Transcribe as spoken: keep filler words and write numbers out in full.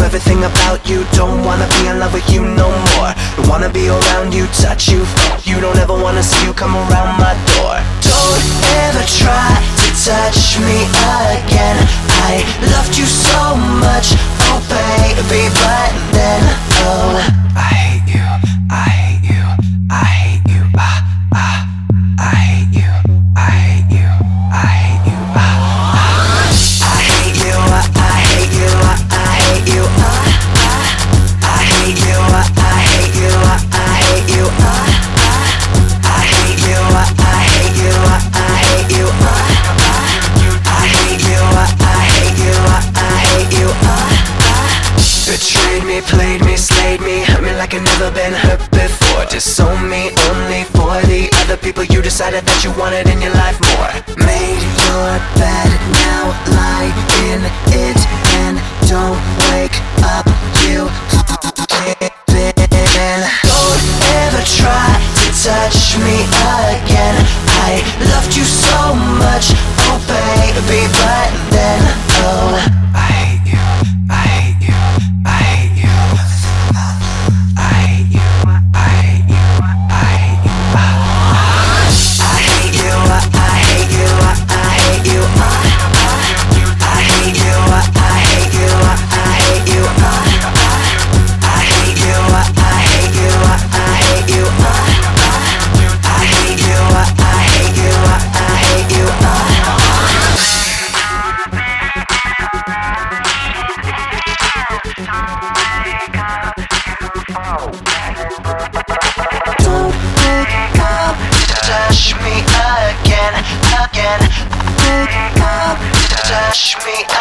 everything about you. Don't wanna be in love with you no more. Don't wanna be around you, touch you, fuck you. Don't ever wanna see you come around my door. Don't ever try to touch me again. I loved you so much, oh baby, but then, oh, I hate you, I hate you, I hate you, ah, ah, I hate you, I hate you, I hate you, ah, ah, I hate you, I, I hate you, I, I hate you, ah, ah, I hate you, I, I hate you, I, I hate you, ah, ah, I hate you, I, I hate you, I, I hate you, ah, ah, I hate you, I, I hate you, I, I hate you, ah, ah. Betrayed me, played me, slayed me, hurt me like I've never been hurt before. Disowned me only for the other people you decided that you wanted in your life more. Made your bed, now lie in it and don't wake up, you then. Don't ever try to touch me again. I loved you so much, oh baby, but then, oh, I hate you, I hate you, I hate you, I hate you, I hate you, I hate you, I hate you, I, I hate you, I, I hate you, I, I hate you, I, I hate you, I, I hate you, I, I hate you, I, I hate you, I, I hate you, I, I hate you, I, I hate you, I, I hate you, I. Don't wake up, touch me again, again. Wake up, touch me